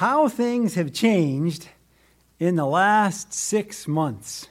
how things have changed in the last 6 months.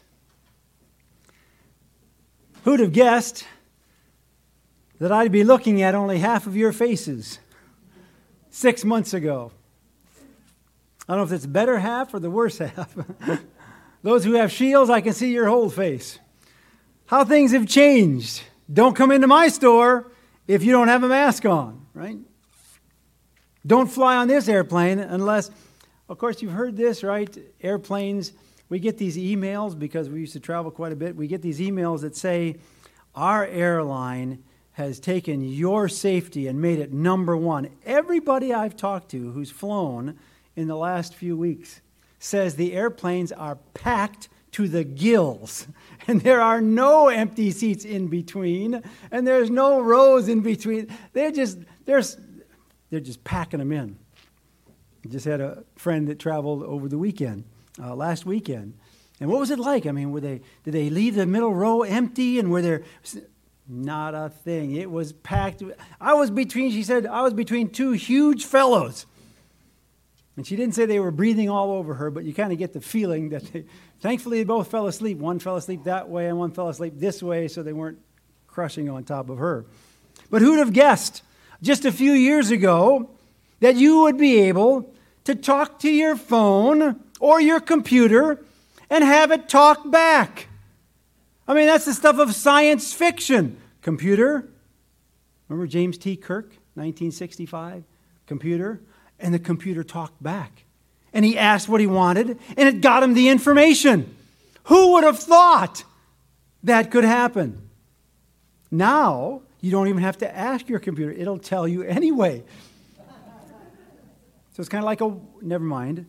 Who'd have guessed that I'd be looking at only half of your faces 6 months ago? I don't know if it's the better half or the worse half. Those who have shields, I can see your whole face. How things have changed. Don't come into my store if you don't have a mask on, right? Don't fly on this airplane unless, of course, you've heard this, right? Airplanes, we get these emails because we used to travel quite a bit. We get these emails that say, our airline has taken your safety and made it number one. Everybody I've talked to who's flown in the last few weeks says the airplanes are packed to the gills, and there are no empty seats in between, and there's no rows in between. They're just packing them in. I just had a friend that traveled over the weekend, last weekend, and what was it like? I mean, did they leave the middle row empty, and were there? Not a thing. It was packed. She said, I was between two huge fellows. And she didn't say they were breathing all over her, but you kind of get the feeling that thankfully they both fell asleep. One fell asleep that way and one fell asleep this way, so they weren't crushing on top of her. But who'd have guessed just a few years ago that you would be able to talk to your phone or your computer and have it talk back? I mean, that's the stuff of science fiction. Computer, remember James T. Kirk, 1965? Computer. And the computer talked back. And he asked what he wanted, and it got him the information. Who would have thought that could happen? Now, you don't even have to ask your computer. It'll tell you anyway. So it's kind of like never mind.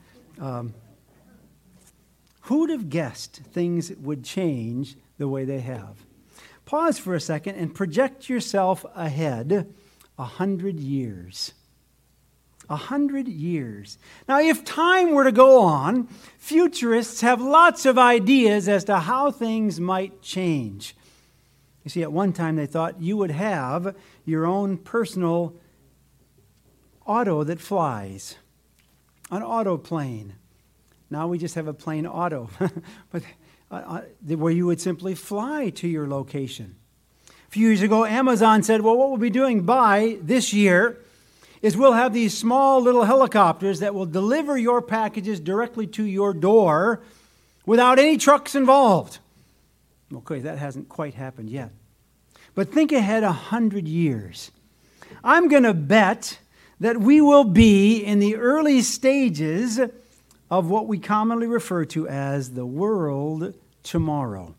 Who would have guessed things would change the way they have? Pause for a second and project yourself ahead 100 years. 100 years. Now, if time were to go on, futurists have lots of ideas as to how things might change. You see, at one time they thought you would have your own personal auto that flies, an auto plane. Now we just have a plain auto, but where you would simply fly to your location. A few years ago, Amazon said, well, what we'll be doing by this year is we'll have these small little helicopters that will deliver your packages directly to your door without any trucks involved. Okay, that hasn't quite happened yet. But think ahead 100 years. I'm going to bet that we will be in the early stages of what we commonly refer to as the world tomorrow.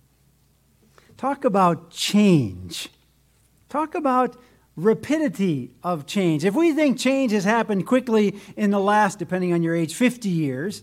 Talk about change. Talk about rapidity of change. If we think change has happened quickly in the last, depending on your age, 50 years,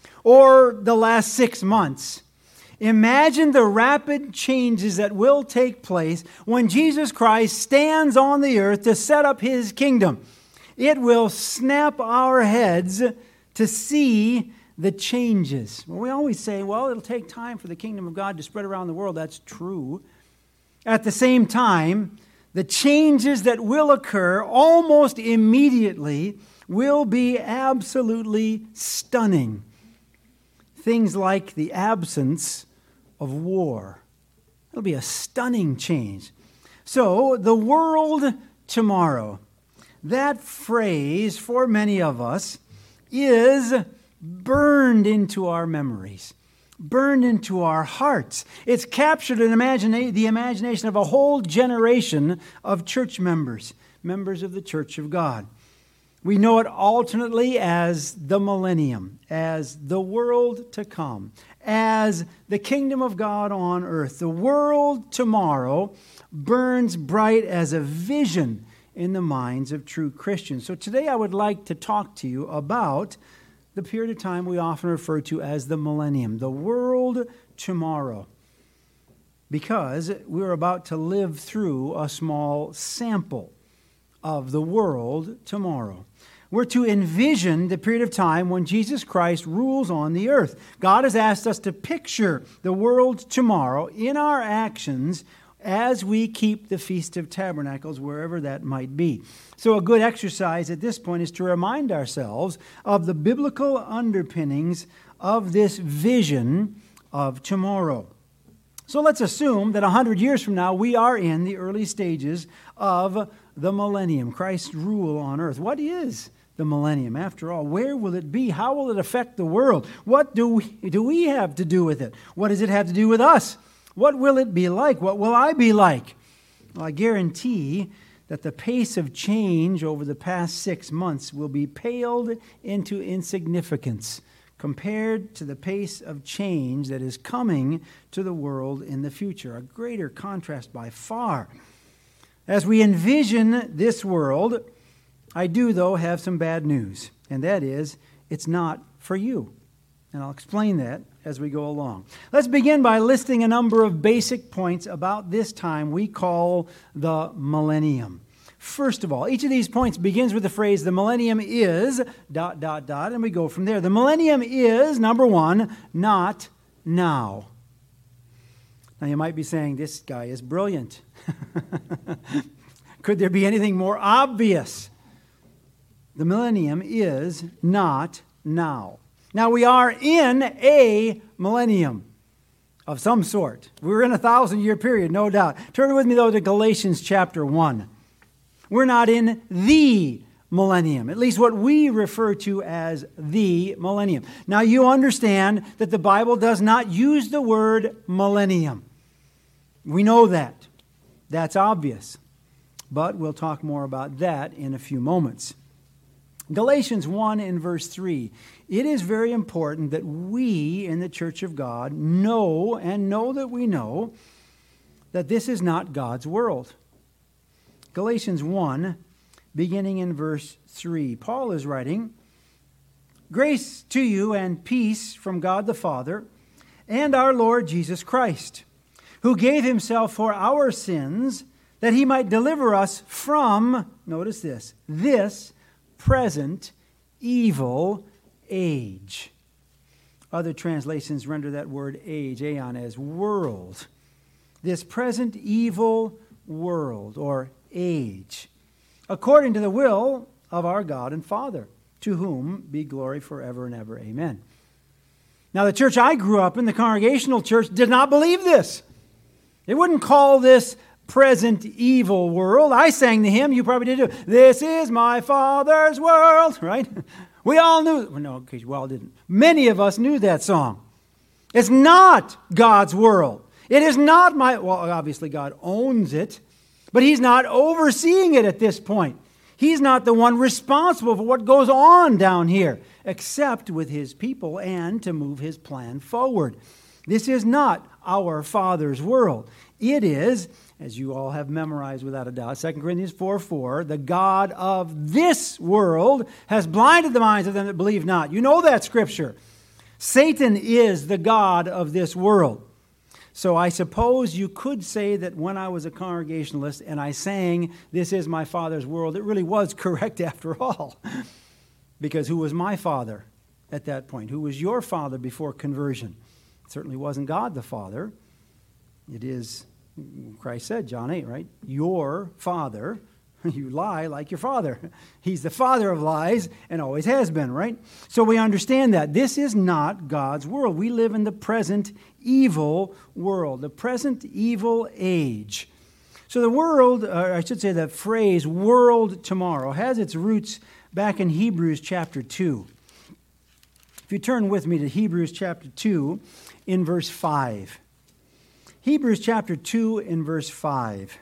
or the last 6 months, imagine the rapid changes that will take place when Jesus Christ stands on the earth to set up His kingdom. It will snap our heads to see the changes. Well, we always say, well, it'll take time for the kingdom of God to spread around the world. That's true. At the same time, the changes that will occur almost immediately will be absolutely stunning. Things like the absence of war. It'll be a stunning change. So, the world tomorrow. That phrase, for many of us, is burned into our memories, burned into our hearts. It's captured in the imagination of a whole generation of church members of the Church of God. We know it alternately as the millennium, as the world to come, as the kingdom of God on earth. The world tomorrow burns bright as a vision in the minds of true Christians. So today I would like to talk to you about the period of time we often refer to as the millennium, the world tomorrow, because we're about to live through a small sample of the world tomorrow. We're to envision the period of time when Jesus Christ rules on the earth. God has asked us to picture the world tomorrow in our actions as we keep the Feast of Tabernacles, wherever that might be. So a good exercise at this point is to remind ourselves of the biblical underpinnings of this vision of tomorrow. So let's assume that 100 years from now, we are in the early stages of the millennium, Christ's rule on earth. What is the millennium, after all? Where will it be? How will it affect the world? What do we have to do with it? What does it have to do with us? What will it be like? What will I be like? Well, I guarantee that the pace of change over the past 6 months will be paled into insignificance compared to the pace of change that is coming to the world in the future. A greater contrast by far. As we envision this world, I do, though, have some bad news, and that is, it's not for you. And I'll explain that as we go along. Let's begin by listing a number of basic points about this time we call the millennium. First of all, each of these points begins with the phrase, the millennium is, ... and we go from there. The millennium is, number one, not now. Now you might be saying, this guy is brilliant. Could there be anything more obvious? The millennium is not now. Now we are in a millennium of some sort. We're in a 1,000-year period, no doubt. Turn with me, though, to Galatians chapter 1. We're not in the millennium, at least what we refer to as the millennium. Now you understand that the Bible does not use the word millennium. We know that. That's obvious. But we'll talk more about that in a few moments. Galatians 1 in verse 3. It is very important that we in the Church of God know that we know that this is not God's world. Galatians 1, beginning in verse 3. Paul is writing, "Grace to you and peace from God the Father and our Lord Jesus Christ, who gave himself for our sins that he might deliver us from," notice this present evil age. Other translations render that word age, aeon, as world. This present evil world, or age, according to the will of our God and Father, to whom be glory forever and ever. Amen. Now, the church I grew up in, the Congregational Church, did not believe this. They wouldn't call this present evil world. I sang the hymn, you probably did too. This is my Father's world, right? We all knew, well, no, okay, we all didn't. Many of us knew that song. It's not God's world. It is not well, obviously God owns it, but he's not overseeing it at this point. He's not the one responsible for what goes on down here, except with his people and to move his plan forward. This is not our Father's world. It is, as you all have memorized without a doubt, 2 Corinthians 4:4, the God of this world has blinded the minds of them that believe not. You know that scripture. Satan is the God of this world. So I suppose you could say that when I was a Congregationalist and I sang, "This is my Father's world," it really was correct after all. Because who was my father at that point? Who was your father before conversion? It certainly wasn't God the Father. It is, Christ said, John 8, right? Your father. You lie like your father. He's the father of lies and always has been, right? So we understand that. This is not God's world. We live in the present evil world, the present evil age. So the world, or I should say the phrase world tomorrow, has its roots back in Hebrews chapter 2. If you turn with me to Hebrews chapter 2 in verse 5. Hebrews chapter 2 in verse 5.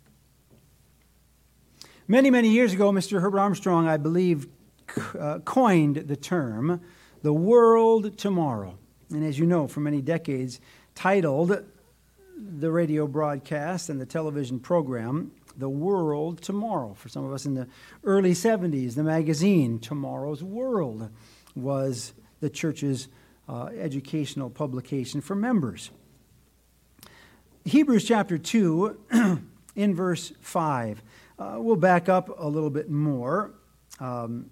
Many, many years ago, Mr. Herbert Armstrong, I believe, coined the term, the world tomorrow. And as you know, for many decades, titled the radio broadcast and the television program, The World Tomorrow. For some of us in the early 70s, the magazine, Tomorrow's World, was the church's educational publication for members. Hebrews chapter 2, in verse 5. We'll back up a little bit more. No,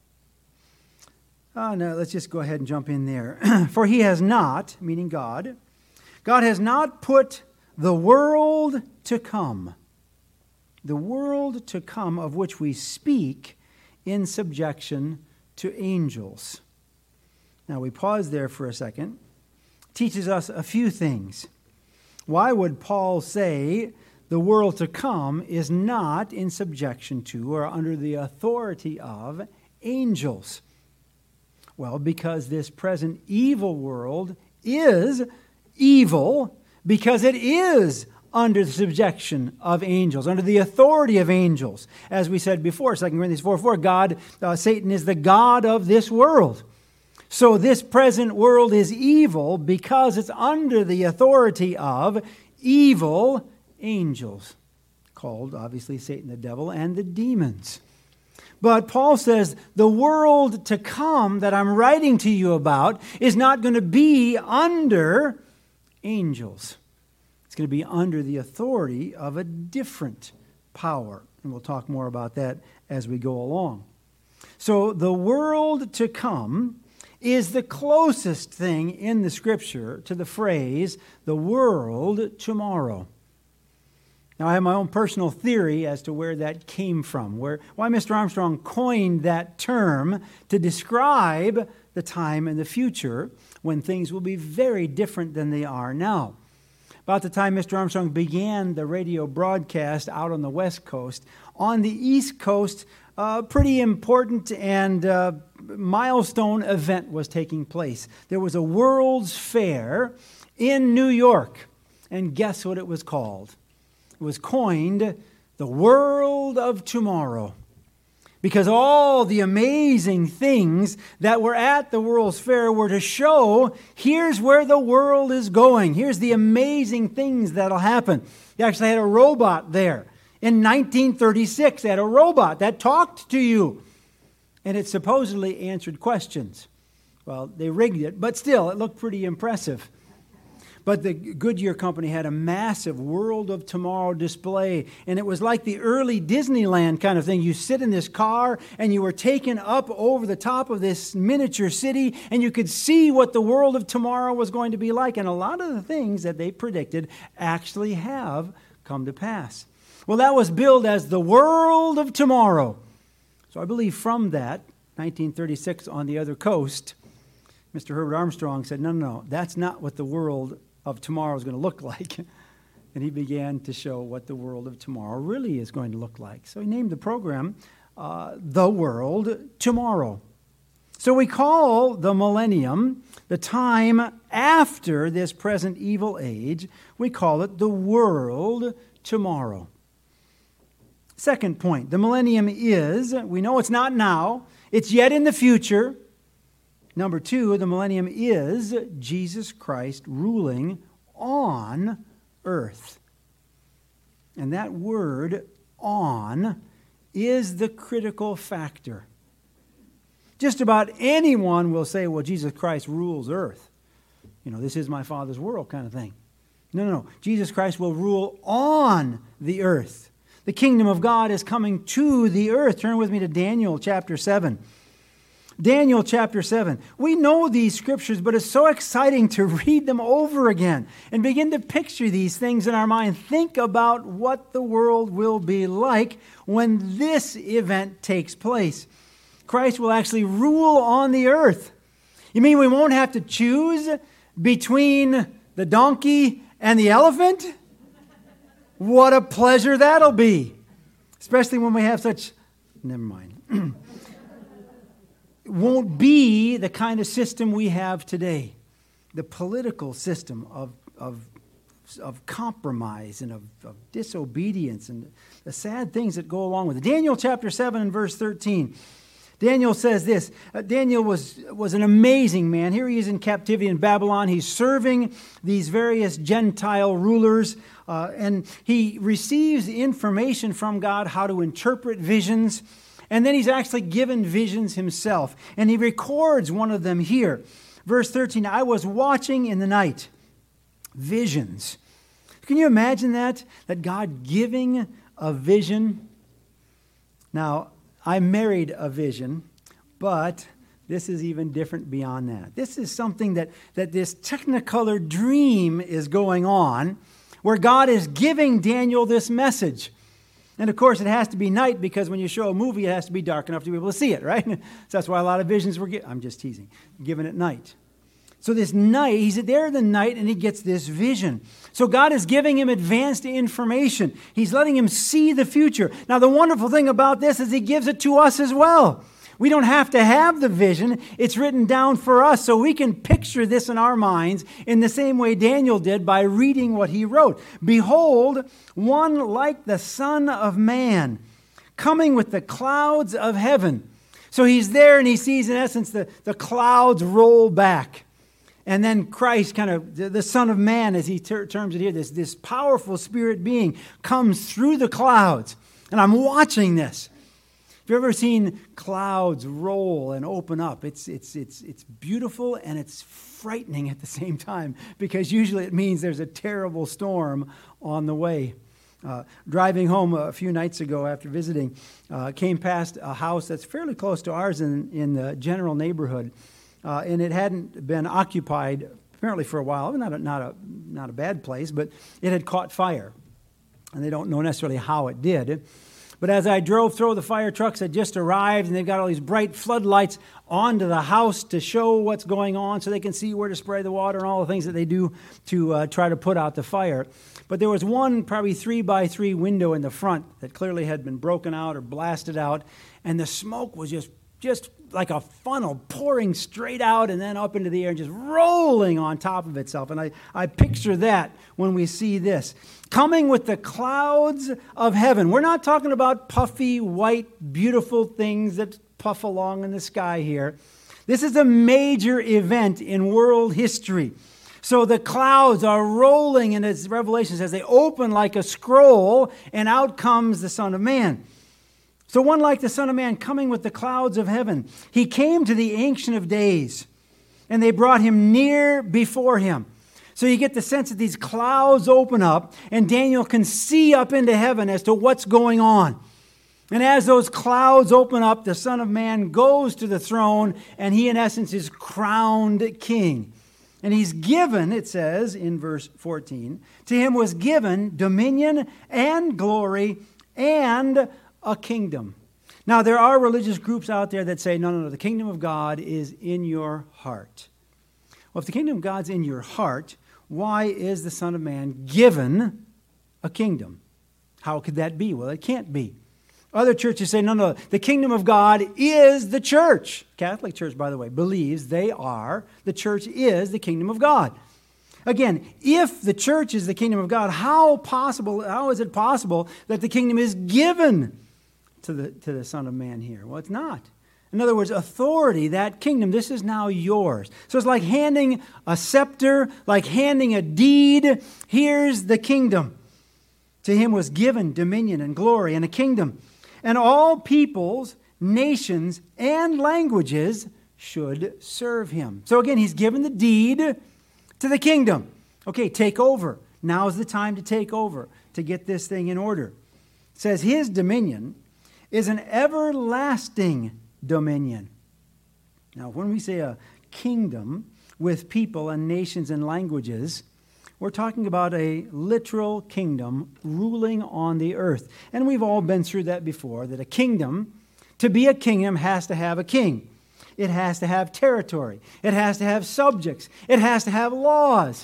let's just go ahead and jump in there. For he has not, meaning God has not put the world to come. The world to come of which we speak in subjection to angels. Now we pause there for a second. Teaches us a few things. Why would Paul say the world to come is not in subjection to or under the authority of angels? Well, because this present evil world is evil because it is under the subjection of angels, under the authority of angels. As we said before, 2 Corinthians 4:4, Satan is the god of this world. So this present world is evil because it's under the authority of evil angels, called obviously Satan the devil and the demons. But Paul says the world to come that I'm writing to you about is not going to be under angels. It's going to be under the authority of a different power. And we'll talk more about that as we go along. So the world to come is the closest thing in the Scripture to the phrase, the world tomorrow. Now, I have my own personal theory as to where that came from, why Mr. Armstrong coined that term to describe the time in the future when things will be very different than they are now. About the time Mr. Armstrong began the radio broadcast out on the West Coast, on the East Coast, a pretty important and milestone event was taking place. There was a World's Fair in New York, and guess what it was called? It was coined the World of Tomorrow, because all the amazing things that were at the World's Fair were to show, here's where the world is going. Here's the amazing things that'll happen. They actually had a robot there. In 1936, they had a robot that talked to you. And it supposedly answered questions. Well, they rigged it, but still, it looked pretty impressive. But the Goodyear Company had a massive World of Tomorrow display, and it was like the early Disneyland kind of thing. You sit in this car, and you were taken up over the top of this miniature city, and you could see what the world of tomorrow was going to be like. And a lot of the things that they predicted actually have come to pass. Well, that was billed as the World of Tomorrow. So I believe from that, 1936 on the other coast, Mr. Herbert Armstrong said, no, that's not what the world of tomorrow is going to look like. And he began to show what the world of tomorrow really is going to look like. So he named the program The World Tomorrow. So we call the millennium, the time after this present evil age, we call it the world tomorrow. Second point, the millennium is, we know it's not now, it's yet in the future. Number two, the millennium is Jesus Christ ruling on earth. And that word, on, is the critical factor. Just about anyone will say, well, Jesus Christ rules earth. This is my Father's world kind of thing. No. Jesus Christ will rule on the earth. The kingdom of God is coming to the earth. Turn with me to Daniel chapter 7. Daniel chapter 7. We know these scriptures, but it's so exciting to read them over again and begin to picture these things in our mind. Think about what the world will be like when this event takes place. Christ will actually rule on the earth. You mean we won't have to choose between the donkey and the elephant? What a pleasure that'll be. Especially when we have such... Never mind. It won't be the kind of system we have today. The political system of compromise and of disobedience and the sad things that go along with it. Daniel chapter 7 and verse 13. Daniel says this. Daniel was an amazing man. Here he is in captivity in Babylon. He's serving these various Gentile rulers. And he receives information from God how to interpret visions. And then he's actually given visions himself. And he records one of them here. Verse 13, I was watching in the night. Visions. Can you imagine that? That God giving a vision. Now, I married a vision, but this is even different beyond that. This is something that this technicolor dream is going on where God is giving Daniel this message. And of course, it has to be night because when you show a movie, it has to be dark enough to be able to see it, right? So that's why a lot of visions were I'm just teasing, given at night. So this night, he's there in the night and he gets this vision. So God is giving him advanced information. He's letting him see the future. Now, the wonderful thing about this is he gives it to us as well. We don't have to have the vision. It's written down for us so we can picture this in our minds in the same way Daniel did by reading what he wrote. Behold, one like the Son of Man coming with the clouds of heaven. So he's there and he sees, in essence, the clouds roll back. And then Christ, kind of the Son of Man, as he terms it here, this powerful spirit being comes through the clouds. And I'm watching this. Have you ever seen clouds roll and open up? It's beautiful and it's frightening at the same time because usually it means there's a terrible storm on the way. Driving home a few nights ago after visiting, came past a house that's fairly close to ours in the general neighborhood. And it hadn't been occupied apparently for a while. Not a bad place, but it had caught fire. And they don't know necessarily how it did. But as I drove through, the fire trucks had just arrived, and they've got all these bright floodlights onto the house to show what's going on so they can see where to spray the water and all the things that they do to try to put out the fire. But there was one probably 3x3 window in the front that clearly had been broken out or blasted out, and the smoke was just like a funnel pouring straight out and then up into the air and just rolling on top of itself. And I picture that when we see this. Coming with the clouds of heaven. We're not talking about puffy, white, beautiful things that puff along in the sky here. This is a major event in world history. So the clouds are rolling, and as Revelation says, they open like a scroll, and out comes the Son of Man. So one like the Son of Man coming with the clouds of heaven. He came to the Ancient of Days, and they brought him near before him. So you get the sense that these clouds open up, and Daniel can see up into heaven as to what's going on. And as those clouds open up, the Son of Man goes to the throne, and he, in essence, is crowned king. And he's given, it says in verse 14, to him was given dominion and glory and a kingdom. Now, there are religious groups out there that say, no, the kingdom of God is in your heart. Well, if the kingdom of God's in your heart, why is the Son of Man given a kingdom? How could that be? Well, it can't be. Other churches say, no, the kingdom of God is the church. Catholic Church, by the way, believes the church is the kingdom of God. Again, if the church is the kingdom of God, how is it possible that the kingdom is given to the Son of Man here? Well, it's not. In other words, authority, that kingdom, this is now yours. So it's like handing a scepter, like handing a deed. Here's the kingdom. To him was given dominion and glory and a kingdom. And all peoples, nations, and languages should serve him. So again, he's given the deed to the kingdom. Okay, take over. Now's the time to take over, to get this thing in order. It says his dominion is an everlasting dominion. Now, when we say a kingdom with people and nations and languages, we're talking about a literal kingdom ruling on the earth. And we've all been through that before, that a kingdom, to be a kingdom, has to have a king. It has to have territory. It has to have subjects. It has to have laws.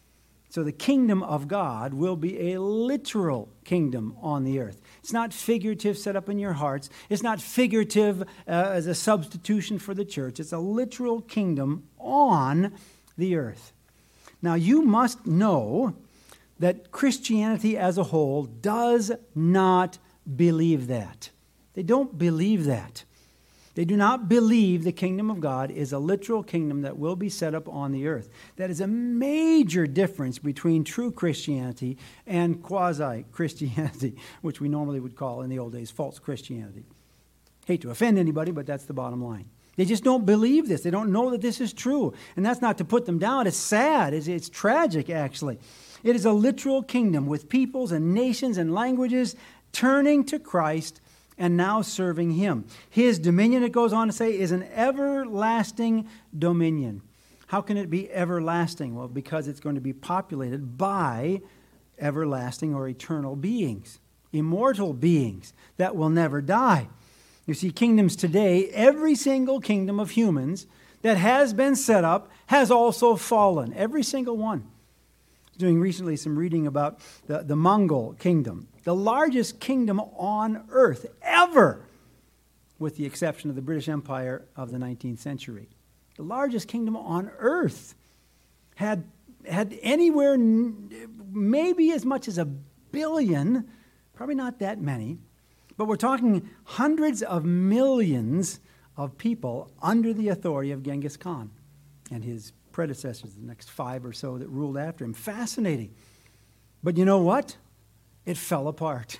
So the kingdom of God will be a literal kingdom on the earth. It's not figurative set up in your hearts. It's not figurative as a substitution for the church. It's a literal kingdom on the earth. Now, you must know that Christianity as a whole does not believe that. They don't believe that. They do not believe the kingdom of God is a literal kingdom that will be set up on the earth. That is a major difference between true Christianity and quasi-Christianity, which we normally would call in the old days false Christianity. Hate to offend anybody, but that's the bottom line. They just don't believe this. They don't know that this is true. And that's not to put them down. It's sad. It's tragic, actually. It is a literal kingdom with peoples and nations and languages turning to Christ and now serving him. His dominion, it goes on to say, is an everlasting dominion. How can it be everlasting? Well, because it's going to be populated by everlasting or eternal beings, immortal beings that will never die. You see, kingdoms today, every single kingdom of humans that has been set up has also fallen. Every single one. I was doing recently some reading about the Mongol kingdom, the largest kingdom on earth ever, with the exception of the British Empire of the 19th century. The largest kingdom on earth had anywhere, maybe as much as 1 billion, probably not that many, but we're talking hundreds of millions of people under the authority of Genghis Khan and his predecessors, the next 5 or so that ruled after him. Fascinating. But you know what? It fell apart.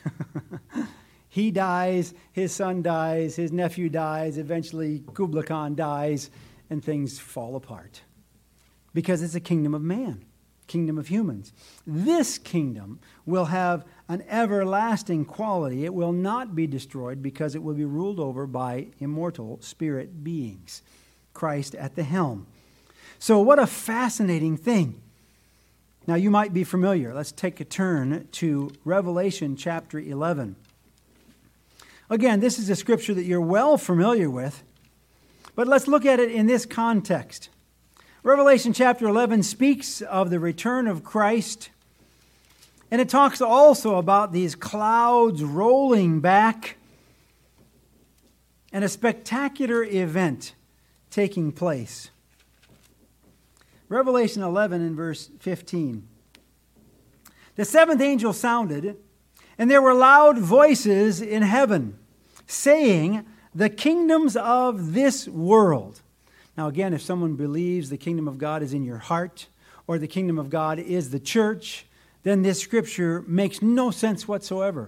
He dies, his son dies, his nephew dies, eventually Kublai Khan dies, and things fall apart. Because it's a kingdom of man, kingdom of humans. This kingdom will have an everlasting quality. It will not be destroyed because it will be ruled over by immortal spirit beings. Christ at the helm. So what a fascinating thing. Now you might be familiar. Let's take a turn to Revelation chapter 11. Again, this is a scripture that you're well familiar with, but let's look at it in this context. Revelation chapter 11 speaks of the return of Christ, and it talks also about these clouds rolling back and a spectacular event taking place. Revelation 11 and verse 15. The seventh angel sounded, and there were loud voices in heaven, saying, "The kingdoms of this world." Now again, if someone believes the kingdom of God is in your heart, or the kingdom of God is the church, then this scripture makes no sense whatsoever.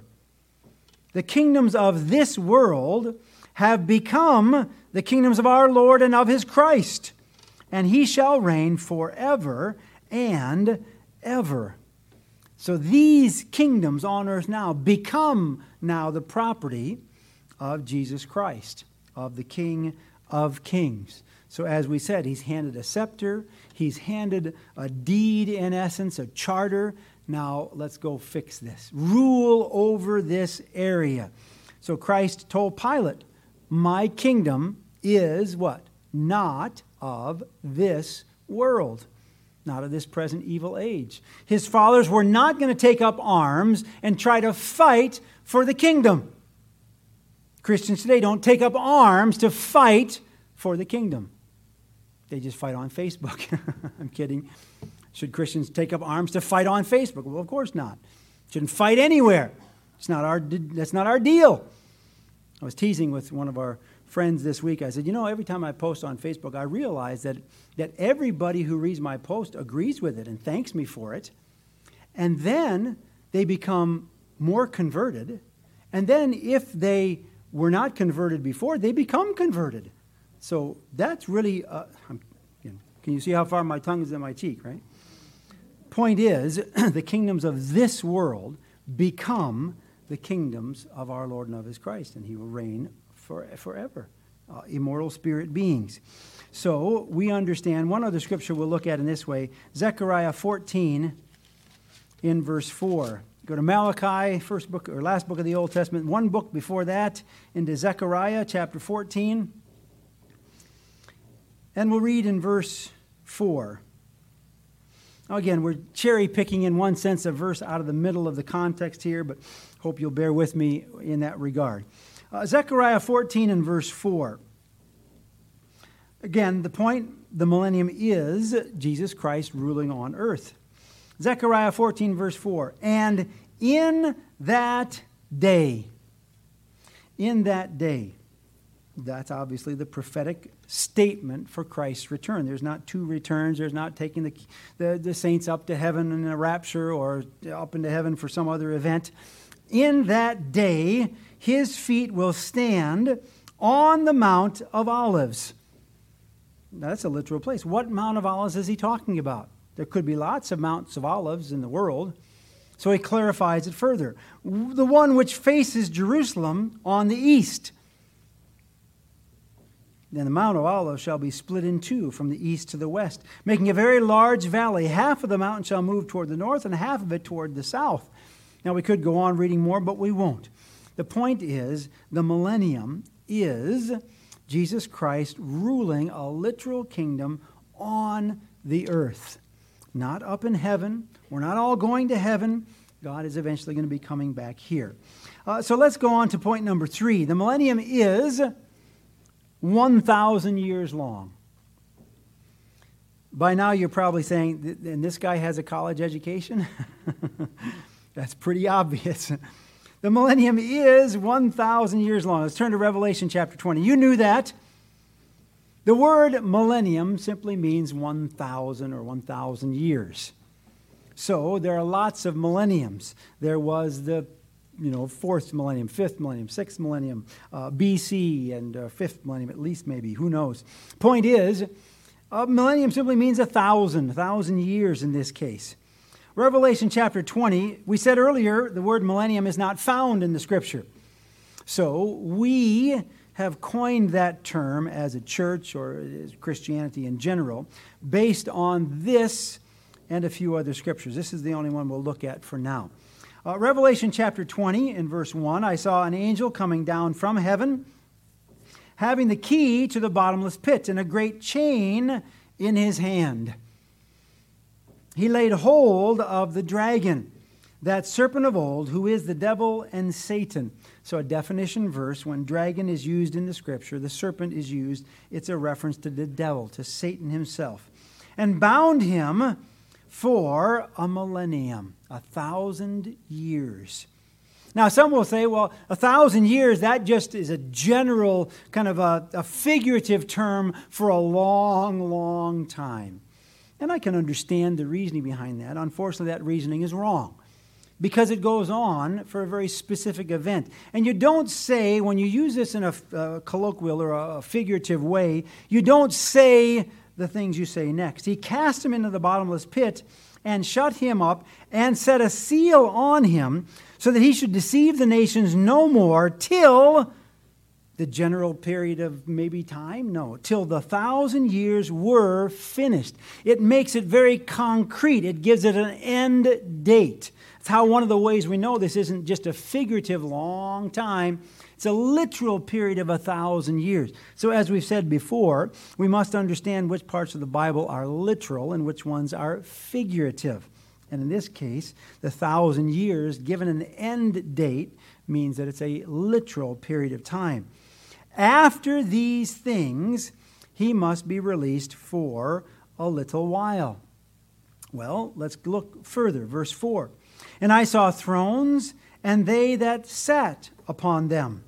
The kingdoms of this world have become the kingdoms of our Lord and of his Christ, and he shall reign forever and ever. So these kingdoms on earth now become now the property of Jesus Christ, of the King of Kings. So as we said, he's handed a scepter, he's handed a deed in essence, a charter. Now let's go fix this. Rule over this area. So Christ told Pilate, my kingdom is what? Not of this world. Not of this present evil age. His followers were not going to take up arms and try to fight for the kingdom. Christians today don't take up arms to fight for the kingdom. They just fight on Facebook. I'm kidding. Should Christians take up arms to fight on Facebook? Well, of course not. Shouldn't fight anywhere. That's not our deal. I was teasing with one of our friends this week. I said, every time I post on Facebook, I realize that everybody who reads my post agrees with it and thanks me for it. And then they become more converted. And then if they were not converted before, they become converted. So that's really, can you see how far my tongue is in my cheek, right? Point is, the kingdoms of this world become the kingdoms of our Lord and of his Christ, and he will reign forever. Immortal spirit beings. So we understand, one other scripture we'll look at in this way, Zechariah 14 in verse 4. Go to Malachi, first book or last book of the Old Testament, one book before that, into Zechariah chapter 14. And we'll read in verse 4. Now again, we're cherry picking in one sense a verse out of the middle of the context here, but hope you'll bear with me in that regard. Zechariah 14 and verse 4. Again, the point, the millennium is Jesus Christ ruling on earth. Zechariah 14 verse 4. And in that day, that's obviously the prophetic statement for Christ's return. There's not two returns. There's not taking the saints up to heaven in a rapture or up into heaven for some other event. In that day, his feet will stand on the Mount of Olives. Now, that's a literal place. What Mount of Olives is he talking about? There could be lots of Mounts of Olives in the world. So he clarifies it further. The one which faces Jerusalem on the east. Then the Mount of Olives shall be split in two from the east to the west, making a very large valley. Half of the mountain shall move toward the north, and half of it toward the south. Now, we could go on reading more, but we won't. The point is, the millennium is Jesus Christ ruling a literal kingdom on the earth. Not up in heaven. We're not all going to heaven. God is eventually going to be coming back here. So let's go on to point number 3. The millennium is 1,000 years long. By now you're probably saying, and this guy has a college education? That's pretty obvious. The millennium is 1,000 years long. Let's turn to Revelation chapter 20. You knew that. The word millennium simply means 1,000 or 1,000 years. So there are lots of millenniums. There was the fourth millennium, fifth millennium, sixth millennium, BC, and fifth millennium, at least maybe. Who knows? Point is, millennium simply means 1,000 years in this case. Revelation chapter 20, we said earlier the word millennium is not found in the Scripture. So we have coined that term as a church or as Christianity in general based on this and a few other scriptures. This is the only one we'll look at for now. Revelation chapter 20 in verse 1, I saw an angel coming down from heaven, having the key to the bottomless pit and a great chain in his hand. He laid hold of the dragon, that serpent of old, who is the devil and Satan. So a definition verse, when dragon is used in the Scripture, the serpent is used, it's a reference to the devil, to Satan himself. And bound him for a millennium, 1,000 years. Now, some will say, well, 1,000 years, that just is a general, kind of a figurative term for a long, long time. And I can understand the reasoning behind that. Unfortunately, that reasoning is wrong, because it goes on for a very specific event. And you don't say, when you use this in a colloquial or a figurative way, you don't say the things you say next. He cast him into the bottomless pit and shut him up and set a seal on him so that he should deceive the nations no more till the general period of maybe time? No, till the 1,000 years were finished. It makes it very concrete. It gives it an end date. It's how one of the ways we know this isn't just a figurative long time. It's a literal period of 1,000 years. So as we've said before, we must understand which parts of the Bible are literal and which ones are figurative. And in this case, the 1,000 years given an end date means that it's a literal period of time. After these things, he must be released for a little while. Well, let's look further. Verse 4. And I saw thrones, and they that sat upon them.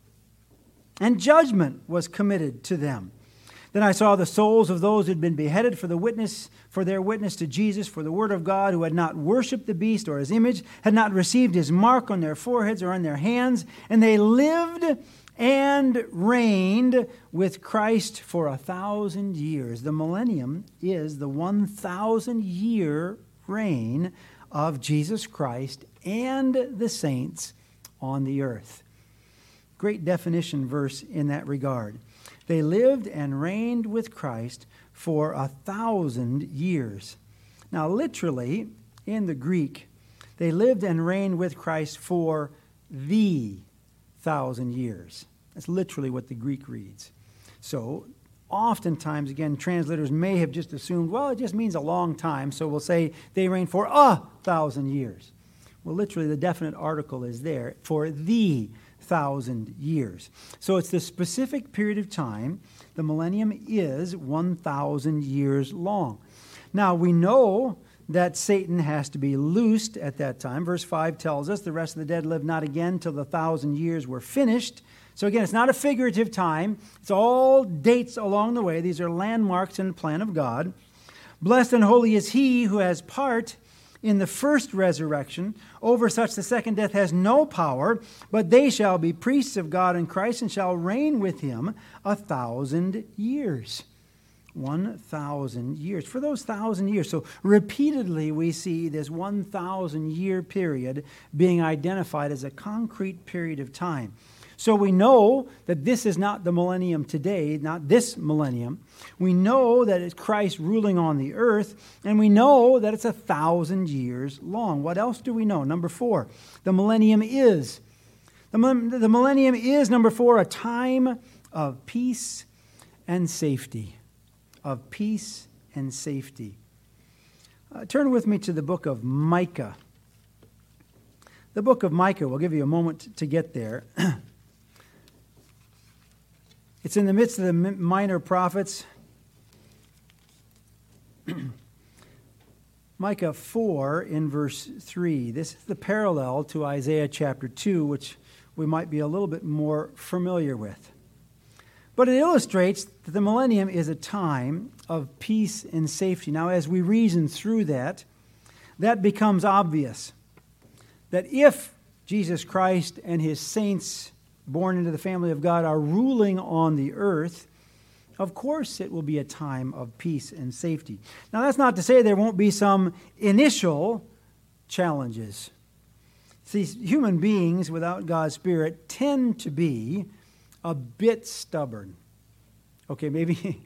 And judgment was committed to them. Then I saw the souls of those who had been beheaded for their witness to Jesus, for the word of God, who had not worshipped the beast or his image, had not received his mark on their foreheads or on their hands, and they lived and reigned with Christ for 1,000 years. The millennium is the 1,000-year reign of Jesus Christ and the saints on the earth. Great definition verse in that regard. They lived and reigned with Christ for 1,000 years. Now, literally, in the Greek, they lived and reigned with Christ for the 1,000 years. That's literally what the Greek reads. So, oftentimes, again, translators may have just assumed, well, it just means a long time, so we'll say they reigned for 1,000 years. Well, literally, the definite article is there, for the 1,000 years. So it's the specific period of time. The millennium is 1,000 years long. Now, we know that Satan has to be loosed at that time. Verse 5 tells us the rest of the dead lived not again till the 1,000 years were finished. So again, it's not a figurative time. It's all dates along the way. These are landmarks in the plan of God. Blessed and holy is he who has part in the first resurrection. Over such the second death has no power, but they shall be priests of God in Christ and shall reign with him 1,000 years. 1,000 years. For those 1,000 years. So repeatedly we see this 1,000-year period being identified as a concrete period of time. So we know that this is not the millennium today, not this millennium. We know that it's Christ ruling on the earth, and we know that it's 1,000 years long. What else do we know? Number 4, the millennium is. The millennium is, number 4, a time of peace and safety. Of peace and safety. Turn with me to the book of Micah. The book of Micah, we'll give you a moment to get there. It's in the midst of the minor prophets. Micah 4 in verse 3. This is the parallel to Isaiah chapter 2, which we might be a little bit more familiar with. But it illustrates that the millennium is a time of peace and safety. Now, as we reason through that, that becomes obvious. That if Jesus Christ and his saints born into the family of God are ruling on the earth, of course it will be a time of peace and safety. Now, that's not to say there won't be some initial challenges. See, human beings without God's Spirit tend to be a bit stubborn. Okay, maybe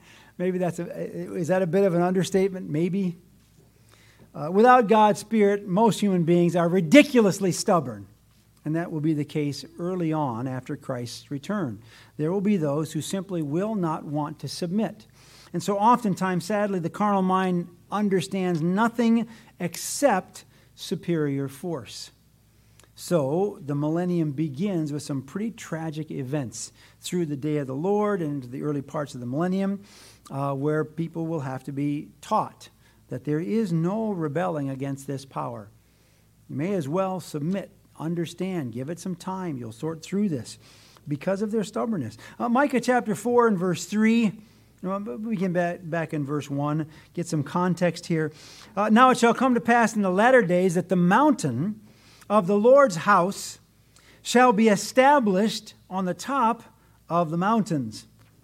is that a bit of an understatement? Maybe. Without God's Spirit, most human beings are ridiculously stubborn. And that will be the case early on after Christ's return. There will be those who simply will not want to submit. And so oftentimes, sadly, the carnal mind understands nothing except superior force. So the millennium begins with some pretty tragic events through the day of the Lord and into the early parts of the millennium, where people will have to be taught that there is no rebelling against this power. You may as well submit, understand, give it some time. You'll sort through this because of their stubbornness. Micah chapter 4 and verse 3. We can back in verse 1, get some context here. Now it shall come to pass in the latter days that the mountain of the Lord's house shall be established on the top of the mountains,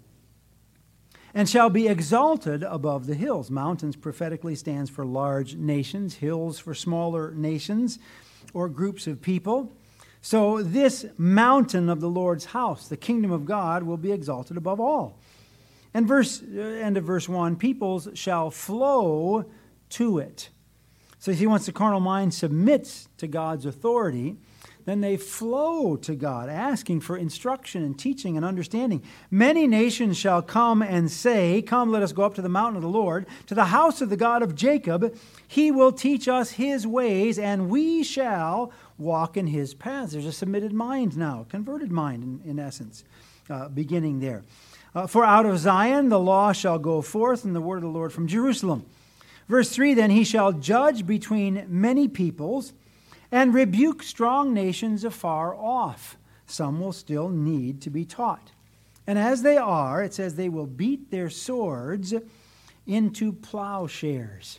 and shall be exalted above the hills. Mountains prophetically stands for large nations, hills for smaller nations or groups of people. So this mountain of the Lord's house, the kingdom of God, will be exalted above all. And end of verse 1, peoples shall flow to it. So you see, once the carnal mind submits to God's authority, then they flow to God, asking for instruction and teaching and understanding. Many nations shall come and say, come, let us go up to the mountain of the Lord, to the house of the God of Jacob. He will teach us his ways, and we shall walk in his paths. There's a submitted mind now, converted mind in essence, beginning there. For out of Zion the law shall go forth, and the word of the Lord from Jerusalem. Verse 3, then he shall judge between many peoples and rebuke strong nations afar off. Some will still need to be taught. And as they are, it says they will beat their swords into plowshares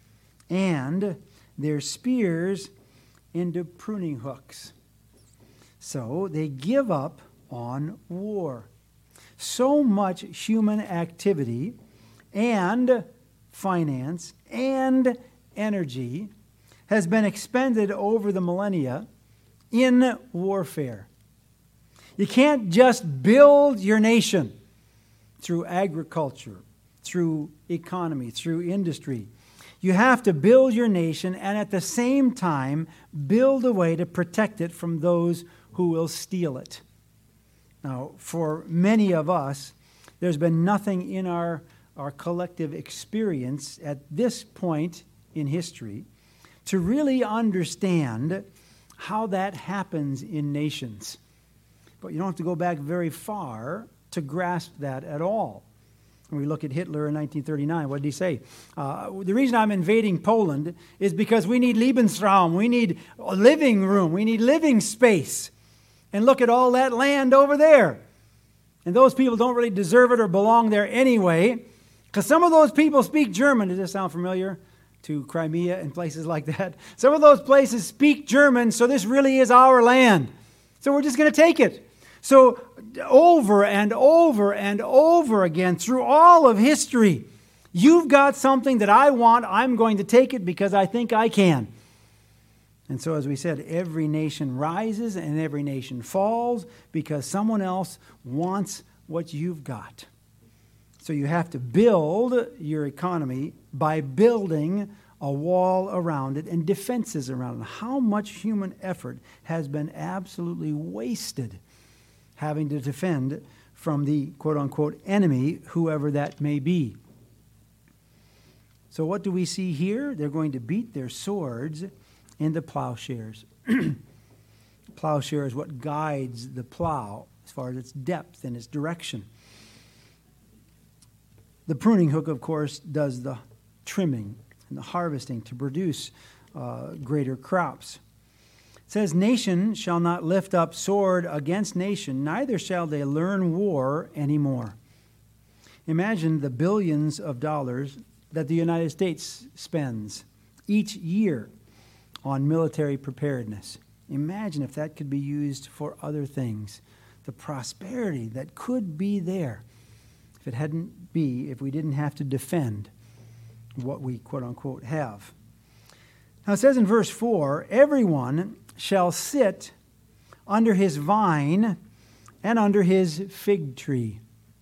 and their spears into pruning hooks. So they give up on war. So much human activity and finance and energy has been expended over the millennia in warfare. You can't just build your nation through agriculture, through economy, through industry. You have to build your nation and at the same time build a way to protect it from those who will steal it. Now, for many of us, there's been nothing in our collective experience at this point in history to really understand how that happens in nations. But you don't have to go back very far to grasp that at all. When we look at Hitler in 1939, what did he say? The reason I'm invading Poland is because we need Lebensraum, we need a living room, we need living space. And look at all that land over there. And those people don't really deserve it or belong there anyway, because some of those people speak German. Does this sound familiar to Crimea and places like that? Some of those places speak German, so this really is our land. So we're just going to take it. So over and over and over again, through all of history, you've got something that I want, I'm going to take it because I think I can. And so, as we said, every nation rises and every nation falls because someone else wants what you've got. So you have to build your economy by building a wall around it and defenses around it. How much human effort has been absolutely wasted having to defend from the quote-unquote enemy, whoever that may be. So what do we see here? They're going to beat their swords into plowshares. Plowshare is what guides the plow as far as its depth and its direction. The pruning hook, of course, does the trimming and the harvesting to produce greater crops. It says, nation shall not lift up sword against nation, neither shall they learn war anymore. Imagine the billions of dollars that the United States spends each year on military preparedness. Imagine if that could be used for other things. The prosperity that could be there if we didn't have to defend what we quote-unquote have. Now it says in verse 4, everyone shall sit under his vine and under his fig tree.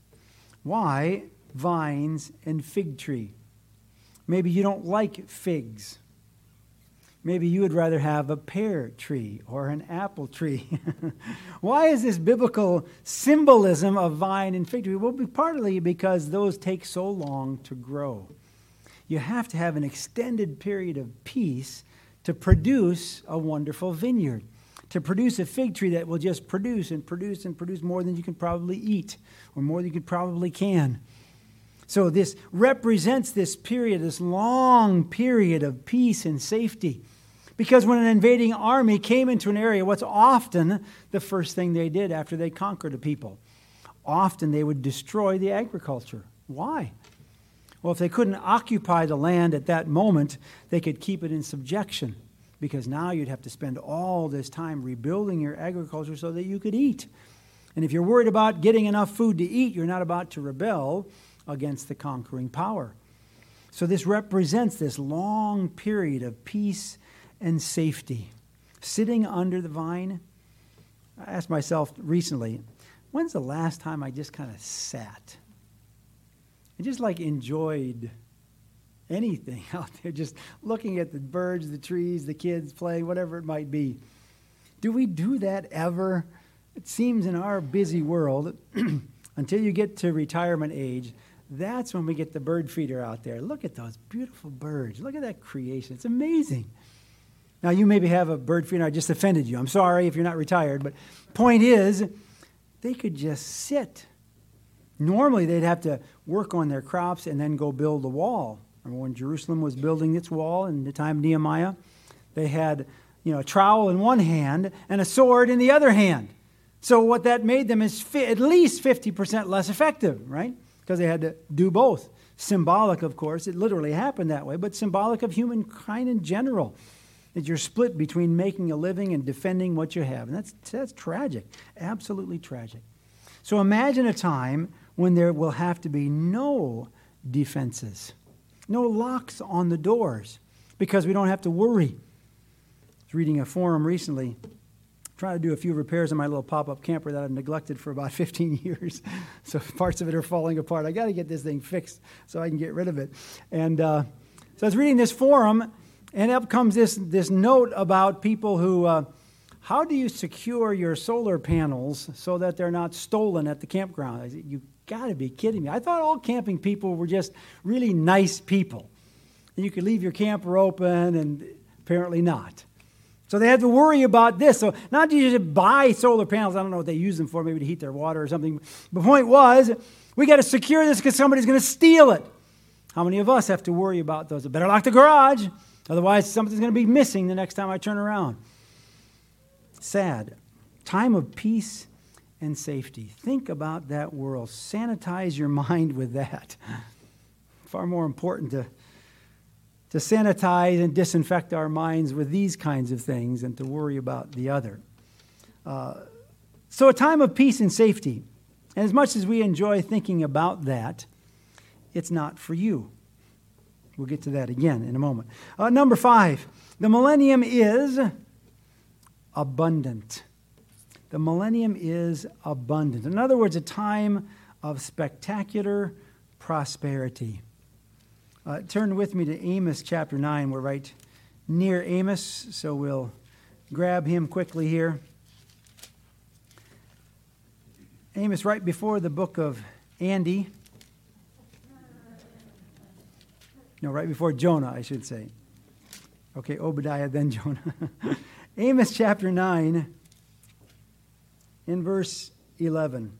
Why vines and fig tree? Maybe you don't like figs. Maybe you would rather have a pear tree or an apple tree. Why is this biblical symbolism of vine and fig tree? Well, partly because those take so long to grow. You have to have an extended period of peace to produce a wonderful vineyard, to produce a fig tree that will just produce and produce and produce more than you can probably eat or more than you probably can. So this represents this period, this long period of peace and safety. Because when an invading army came into an area, what's often the first thing they did after they conquered a people? Often they would destroy the agriculture. Why? Well, if they couldn't occupy the land at that moment, they could keep it in subjection. Because now you'd have to spend all this time rebuilding your agriculture so that you could eat. And if you're worried about getting enough food to eat, you're not about to rebel against the conquering power. So this represents this long period of peace and safety. Sitting under the vine. I asked myself recently, when's the last time I just kind of sat? I just enjoyed anything out there, just looking at the birds, the trees, the kids playing, whatever it might be. Do we do that ever? It seems in our busy world, until you get to retirement age, that's when we get the bird feeder out there. Look at those beautiful birds. Look at that creation. It's amazing. Now, you maybe have a bird feeder. I just offended you. I'm sorry if you're not retired. But point is, they could just sit. Normally, they'd have to work on their crops and then go build a wall. Remember when Jerusalem was building its wall in the time of Nehemiah? They had, a trowel in one hand and a sword in the other hand. So what that made them is at least 50% less effective, right? Because they had to do both. Symbolic, of course. It literally happened that way, but symbolic of humankind in general. That you're split between making a living and defending what you have. And that's tragic. Absolutely tragic. So imagine a time when there will have to be no defenses. No locks on the doors. Because we don't have to worry. I was reading a forum recently. Trying to do a few repairs on my little pop-up camper that I've neglected for about 15 years. So parts of it are falling apart. I got to get this thing fixed so I can get rid of it. And so I was reading this forum, and up comes this note about people who, how do you secure your solar panels so that they're not stolen at the campground? I said, you got to be kidding me. I thought all camping people were just really nice people. And you could leave your camper open, and apparently not. So they had to worry about this. So not just to buy solar panels. I don't know what they use them for, maybe to heat their water or something. The point was, we got to secure this because somebody's going to steal it. How many of us have to worry about those? I better lock the garage. Otherwise, something's going to be missing the next time I turn around. Sad. Time of peace and safety. Think about that world. Sanitize your mind with that. Far more important to sanitize and disinfect our minds with these kinds of things and to worry about the other. So a time of peace and safety. And as much as we enjoy thinking about that, it's not for you. We'll get to that again in a moment. Number 5, the millennium is abundant. The millennium is abundant. In other words, a time of spectacular prosperity. Turn with me to Amos chapter 9. We're right near Amos, so we'll grab him quickly here. Amos, right before the book of Andy. No, right before Jonah, I should say. Okay, Obadiah, then Jonah. Amos chapter 9, in verse 11.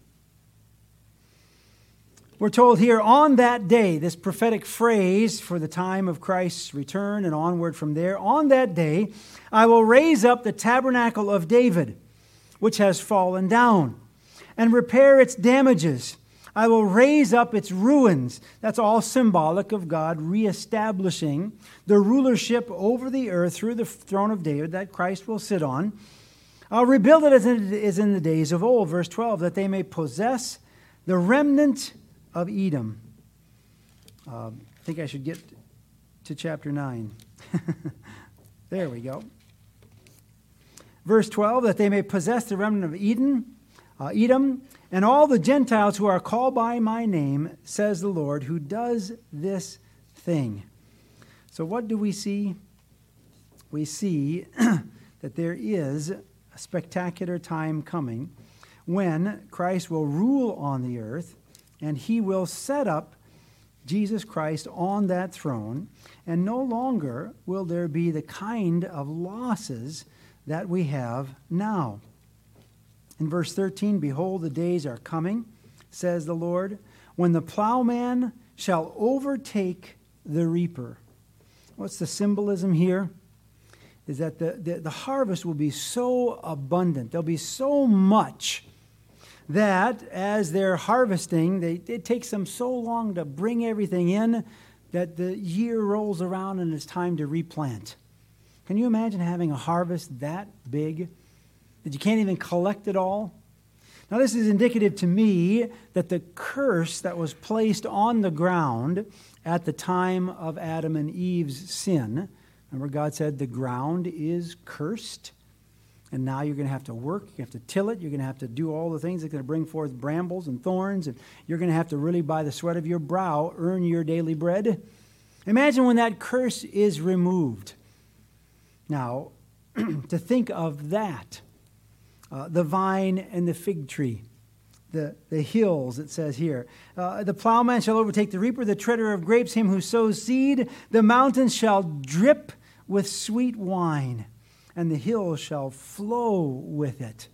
We're told here, on that day, this prophetic phrase for the time of Christ's return and onward from there, on that day, I will raise up the tabernacle of David, which has fallen down, and repair its damages. I will raise up its ruins. That's all symbolic of God reestablishing the rulership over the earth through the throne of David that Christ will sit on. I'll rebuild it as it is in the days of old, verse 12, that they may possess the remnant of Edom. I think I should get to chapter 9. There we go. Verse 12, that they may possess the remnant of Edom, and all the Gentiles who are called by my name, says the Lord, who does this thing. So what do we see? We see that there is a spectacular time coming when Christ will rule on the earth, and he will set up Jesus Christ on that throne, and no longer will there be the kind of losses that we have now. In verse 13, behold, the days are coming, says the Lord, when the plowman shall overtake the reaper. What's the symbolism here? Is that the harvest will be so abundant. There'll be so much that as they're harvesting, it takes them so long to bring everything in that the year rolls around and it's time to replant. Can you imagine having a harvest that big that you can't even collect it all? Now, this is indicative to me that the curse that was placed on the ground at the time of Adam and Eve's sin, remember God said the ground is cursed, and now you're going to have to work, you have to till it, you're going to have to do all the things that are going to bring forth brambles and thorns, and you're going to have to really, by the sweat of your brow, earn your daily bread. Imagine when that curse is removed. Now, to think of that, the vine and the fig tree, the hills, it says here. The plowman shall overtake the reaper, the treader of grapes, him who sows seed. The mountains shall drip with sweet wine, and the hills shall flow with it.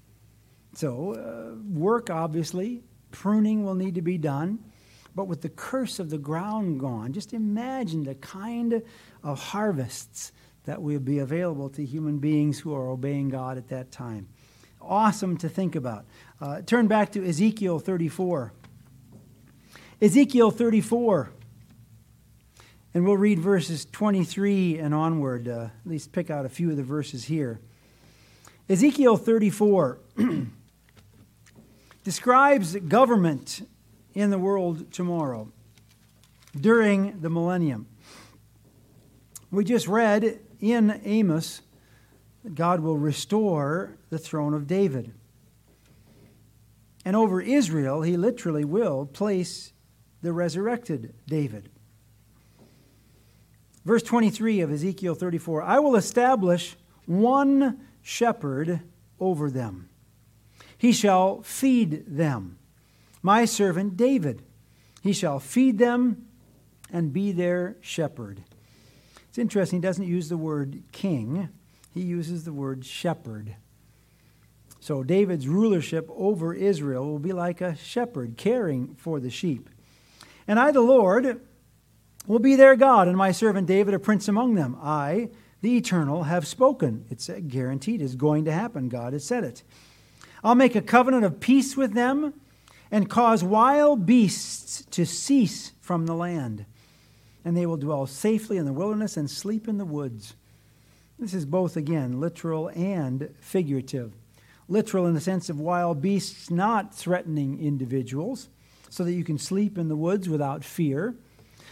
So, work, obviously, pruning will need to be done. But with the curse of the ground gone, just imagine the kind of harvests that will be available to human beings who are obeying God at that time. Awesome to think about. Turn back to Ezekiel 34. Ezekiel 34. And we'll read verses 23 and onward. At least pick out a few of the verses here. Ezekiel 34 describes government in the world tomorrow during the millennium. We just read in Amos that God will restore the throne of David. And over Israel, he literally will place the resurrected David. Verse 23 of Ezekiel 34, I will establish one shepherd over them. He shall feed them. My servant David. He shall feed them and be their shepherd. It's interesting, he doesn't use the word king. He uses the word shepherd. So David's rulership over Israel will be like a shepherd caring for the sheep. And I, the Lord, will be their God, and my servant David a prince among them. I, the Eternal, have spoken. It's guaranteed. It's going to happen. God has said it. I'll make a covenant of peace with them and cause wild beasts to cease from the land. And they will dwell safely in the wilderness and sleep in the woods. This is both, again, literal and figurative. Literal in the sense of wild beasts not threatening individuals so that you can sleep in the woods without fear.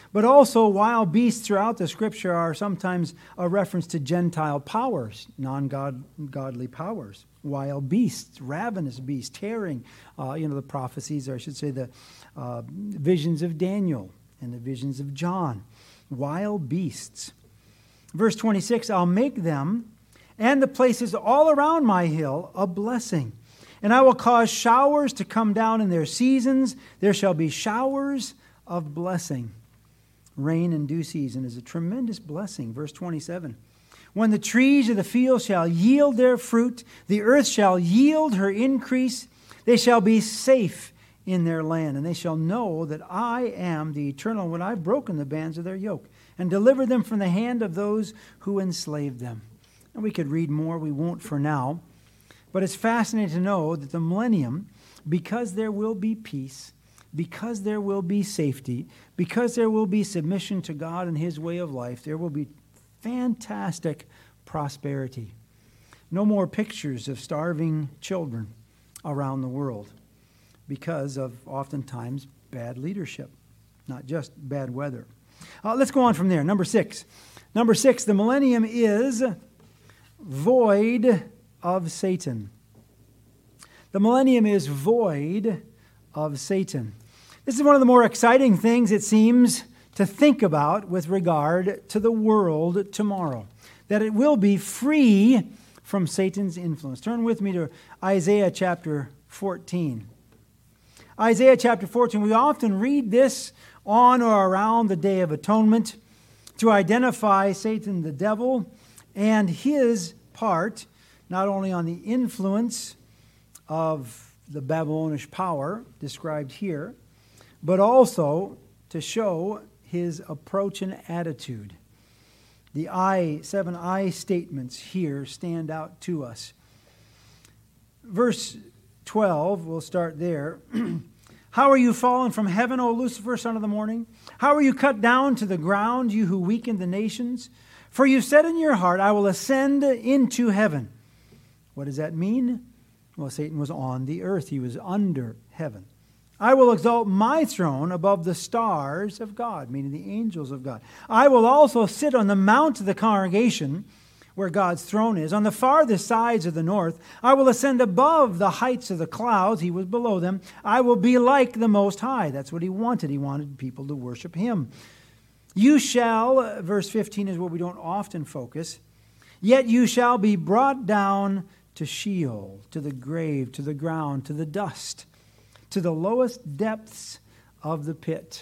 But also, wild beasts throughout the Scripture are sometimes a reference to Gentile powers, non-godly powers. Wild beasts, ravenous beasts, tearing, the prophecies, or I should say the visions of Daniel and the visions of John. Wild beasts. Verse 26, I'll make them and the places all around my hill a blessing. And I will cause showers to come down in their seasons. There shall be showers of blessing. Rain in due season is a tremendous blessing. Verse 27. When the trees of the field shall yield their fruit, the earth shall yield her increase. They shall be safe in their land, and they shall know that I am the Eternal when I've broken the bands of their yoke and delivered them from the hand of those who enslaved them. And we could read more. We won't for now. But it's fascinating to know that the millennium, because there will be peace, because there will be safety, because there will be submission to God and His way of life, there will be fantastic prosperity. No more pictures of starving children around the world because of oftentimes bad leadership, not just bad weather. Let's go on from there. Number 6. Number 6, the millennium is void of Satan. The millennium is void of Satan. This is one of the more exciting things, it seems, to think about with regard to the world tomorrow. That it will be free from Satan's influence. Turn with me to Isaiah chapter 14. Isaiah chapter 14, we often read this on or around the Day of Atonement to identify Satan the devil and his part, not only on the influence of the Babylonish power described here, but also to show his approach and attitude. The 7 I statements here stand out to us. Verse 12, we'll start there. How are you fallen from heaven, O Lucifer, son of the morning? How are you cut down to the ground, you who weaken the nations? For you said in your heart, I will ascend into heaven. What does that mean? Well, Satan was on the earth. He was under heaven. I will exalt my throne above the stars of God, meaning the angels of God. I will also sit on the mount of the congregation, where God's throne is, on the farthest sides of the north. I will ascend above the heights of the clouds. He was below them. I will be like the Most High. That's what he wanted. He wanted people to worship him. You shall, verse 15 is where we don't often focus, yet you shall be brought down to Sheol, to the grave, to the ground, to the dust, to the lowest depths of the pit.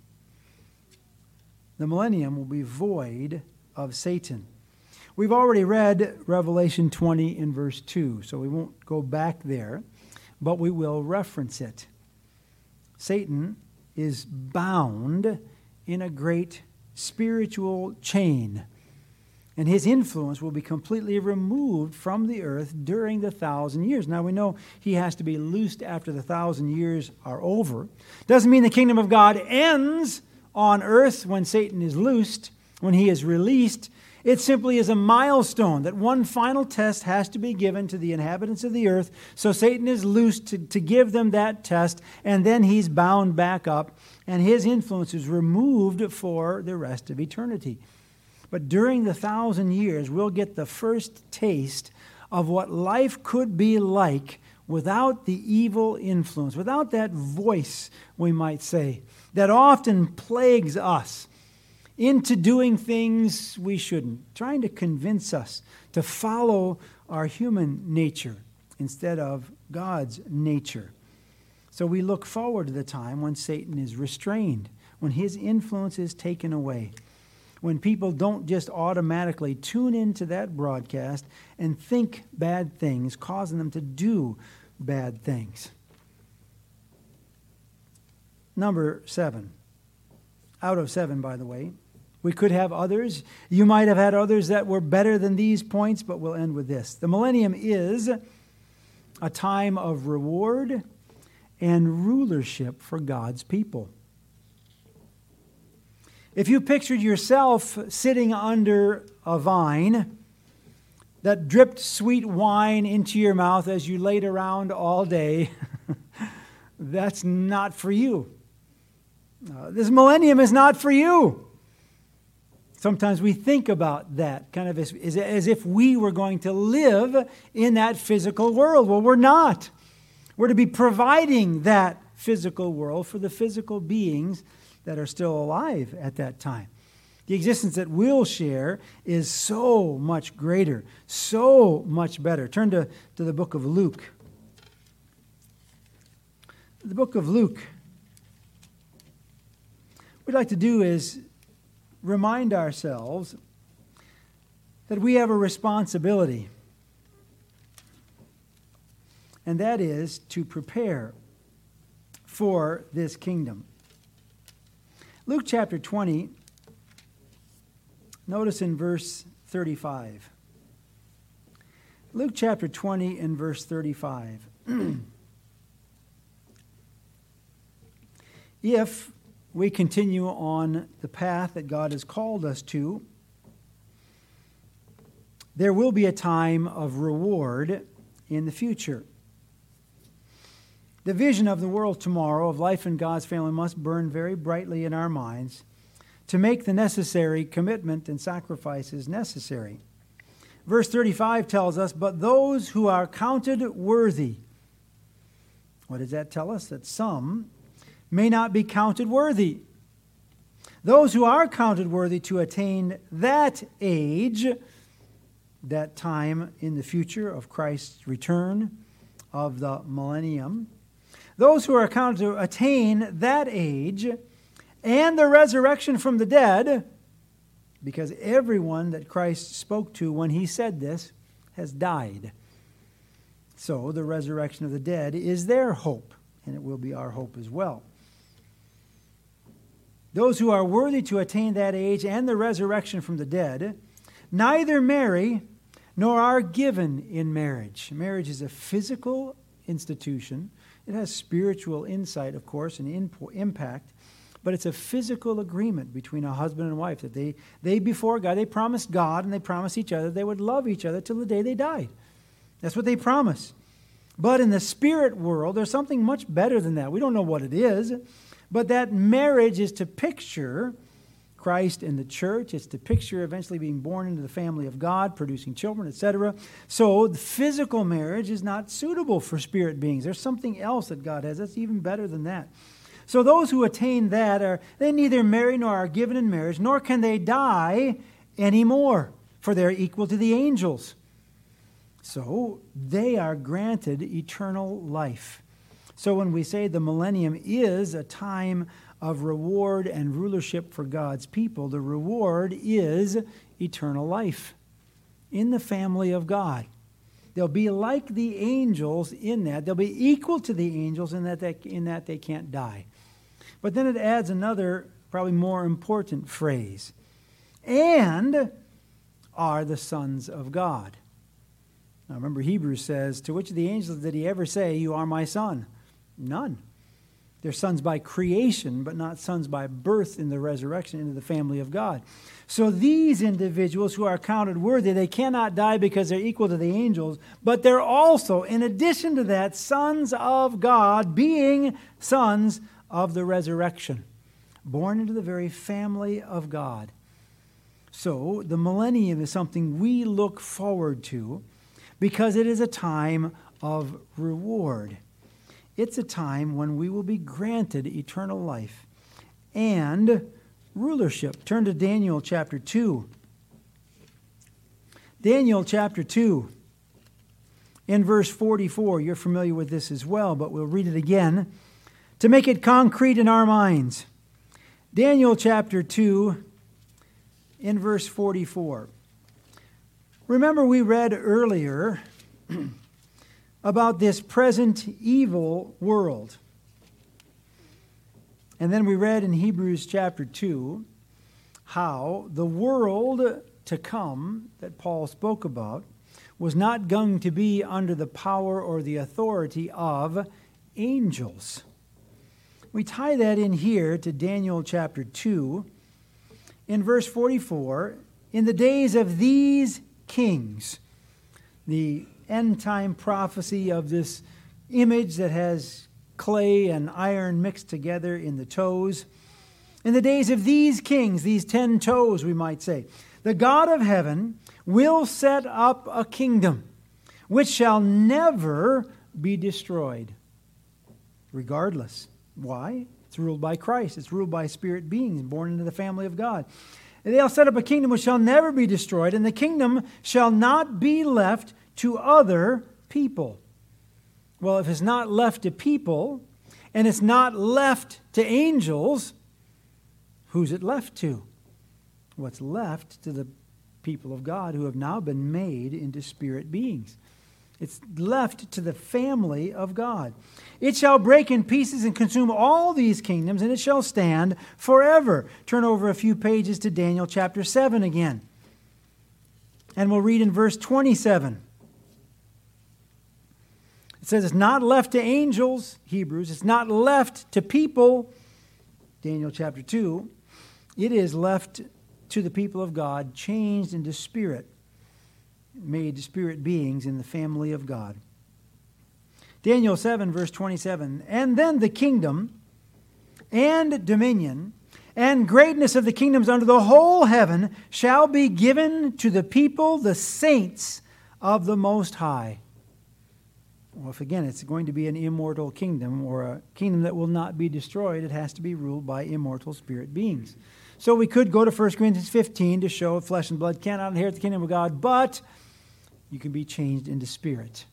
The millennium will be void of Satan. We've already read Revelation 20 in verse 2, so we won't go back there, but we will reference it. Satan is bound in a great spiritual chain, and his influence will be completely removed from the earth during the 1,000 years. Now we know he has to be loosed after the 1,000 years are over. Doesn't mean the kingdom of God ends on earth when Satan is loosed, when he is released. It simply is a milestone that one final test has to be given to the inhabitants of the earth. So Satan is loosed to give them that test, and then he's bound back up, and his influence is removed for the rest of eternity. But during the 1,000 years, we'll get the first taste of what life could be like without the evil influence, without that voice, we might say, that often plagues us into doing things we shouldn't, trying to convince us to follow our human nature instead of God's nature. So we look forward to the time when Satan is restrained, when his influence is taken away, when people don't just automatically tune into that broadcast and think bad things, causing them to do bad things. Number 7. Out of 7, by the way. We could have others. You might have had others that were better than these points, but we'll end with this. The millennium is a time of reward and rulership for God's people. If you pictured yourself sitting under a vine that dripped sweet wine into your mouth as you laid around all day, that's not for you. This millennium is not for you. Sometimes we think about that kind of as if we were going to live in that physical world. Well, we're not. We're to be providing that physical world for the physical beings that are still alive at that time. The existence that we'll share is so much greater, so much better. Turn to the book of Luke. The book of Luke. What we'd like to do is remind ourselves that we have a responsibility, and that is to prepare for this kingdom. Luke chapter 20, notice in verse 35. Luke chapter 20 and verse 35. If we continue on the path that God has called us to, there will be a time of reward in the future. The vision of the world tomorrow, of life in God's family, must burn very brightly in our minds to make the necessary commitment and sacrifices necessary. Verse 35 tells us, but those who are counted worthy. What does that tell us? That some may not be counted worthy. Those who are counted worthy to attain that age, that time in the future of Christ's return, of the millennium, those who are counted to attain that age and the resurrection from the dead, because everyone that Christ spoke to when he said this has died. So the resurrection of the dead is their hope, and it will be our hope as well. Those who are worthy to attain that age and the resurrection from the dead neither marry nor are given in marriage. Marriage is a physical institution. It has spiritual insight, of course, and impact, but it's a physical agreement between a husband and wife that they before God, they promised God and they promised each other they would love each other till the day they died. That's what they promised. But in the spirit world, there's something much better than that. We don't know what it is, but that marriage is to picture Christ and the church. It's to picture eventually being born into the family of God, producing children, etc. So the physical marriage is not suitable for spirit beings. There's something else that God has that's even better than that. So those who attain that they neither marry nor are given in marriage, nor can they die anymore, for they're equal to the angels. So they are granted eternal life. So when we say the millennium is a time of reward and rulership for God's people, the reward is eternal life in the family of God. They'll be like the angels in that. They'll be equal to the angels in that they can't die. But then it adds another, probably more important phrase. And are the sons of God. Now remember, Hebrews says, to which of the angels did he ever say, you are my son? None. They're sons by creation, but not sons by birth in the resurrection into the family of God. So these individuals who are counted worthy, they cannot die because they're equal to the angels, but they're also, in addition to that, sons of God, being sons of the resurrection, born into the very family of God. So the millennium is something we look forward to because it is a time of reward. It's a time when we will be granted eternal life and rulership. Turn to Daniel chapter 2. Daniel chapter 2. In verse 44, you're familiar with this as well, but we'll read it again to make it concrete in our minds. Daniel chapter 2, in verse 44. Remember, we read earlier about this present evil world. And then we read in Hebrews chapter 2 how the world to come that Paul spoke about was not going to be under the power or the authority of angels. We tie that in here to Daniel chapter 2. In verse 44, in the days of these kings, the end-time prophecy of this image that has clay and iron mixed together in the toes. In the days of these kings, these 10 toes, we might say, the God of heaven will set up a kingdom which shall never be destroyed. Regardless. Why? It's ruled by Christ. It's ruled by spirit beings born into the family of God. And they'll set up a kingdom which shall never be destroyed, and the kingdom shall not be left to other people. Well, if it's not left to people, and it's not left to angels, who's it left to? What's left to the people of God who have now been made into spirit beings. It's left to the family of God. It shall break in pieces and consume all these kingdoms, and it shall stand forever. Turn over a few pages to Daniel chapter 7 again. And we'll read in verse 27. It says it's not left to angels, Hebrews. It's not left to people, Daniel chapter 2. It is left to the people of God, changed into spirit, made spirit beings in the family of God. Daniel 7, verse 27. And then the kingdom and dominion and greatness of the kingdoms under the whole heaven shall be given to the people, the saints of the Most High. Well, if again it's going to be an immortal kingdom or a kingdom that will not be destroyed, it has to be ruled by immortal spirit beings. So we could go to 1 Corinthians 15 to show flesh and blood cannot inherit the kingdom of God, but you can be changed into spirit.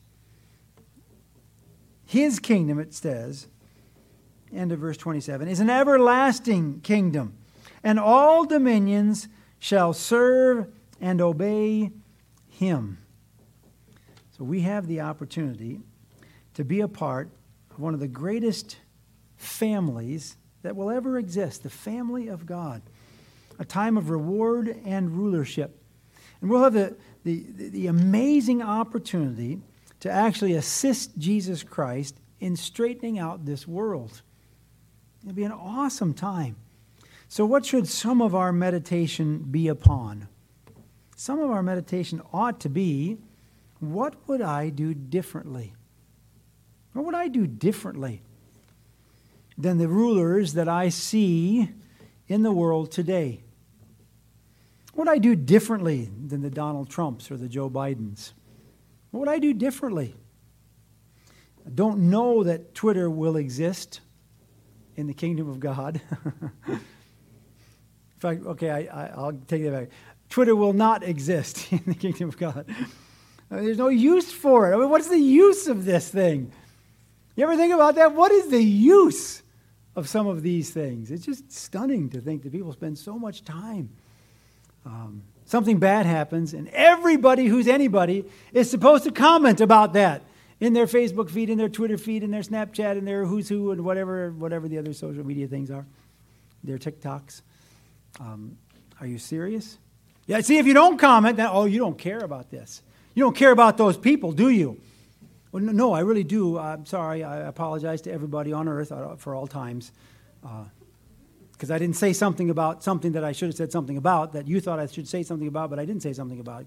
His kingdom, it says, end of verse 27, is an everlasting kingdom, and all dominions shall serve and obey him. So we have the opportunity to be a part of one of the greatest families that will ever exist, the family of God. A time of reward and rulership. And we'll have the amazing opportunity to actually assist Jesus Christ in straightening out this world. It'll be an awesome time. So what should some of our meditation be upon? Some of our meditation ought to be, what would I do differently? What would I do differently than the rulers that I see in the world today? What would I do differently than the Donald Trumps or the Joe Bidens? What would I do differently? I don't know that Twitter will exist in the kingdom of God. In fact, okay, I'll take that back. Twitter will not exist in the kingdom of God. There's no use for it. I mean, what's the use of this thing? You ever think about that? What is the use of some of these things? It's just stunning to think that people spend so much time. Something bad happens, and everybody who's anybody is supposed to comment about that in their Facebook feed, in their Twitter feed, in their Snapchat, in their who's who, and whatever the other social media things are, their TikToks. Are you serious? Yeah, see, if you don't comment, then, you don't care about this. You don't care about those people, do you? Well, no, I really do. I'm sorry. I apologize to everybody on earth for all times. Because I didn't say something about something that I should have said something about, that you thought I should say something about, but I didn't say something about.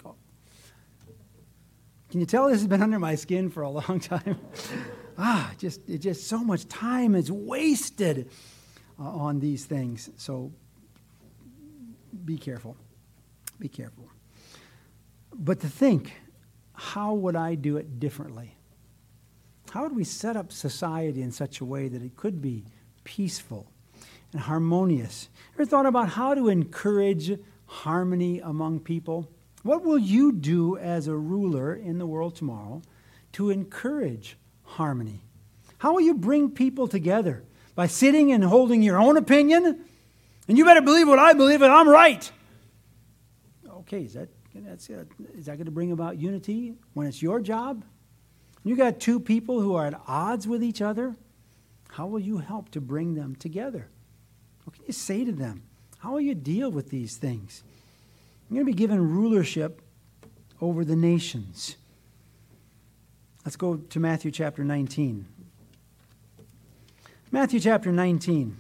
Can you tell this has been under my skin for a long time? Just so much time is wasted on these things. So be careful. Be careful. But to think, how would I do it differently? How would we set up society in such a way that it could be peaceful and harmonious? Ever thought about how to encourage harmony among people? What will you do as a ruler in the world tomorrow to encourage harmony? How will you bring people together? By sitting and holding your own opinion? And you better believe what I believe and I'm right. Okay, is that going to bring about unity when it's your job? You got two people who are at odds with each other. How will you help to bring them together? What can you say to them? How will you deal with these things? You're going to be given rulership over the nations. Let's go to Matthew chapter 19. Matthew chapter 19.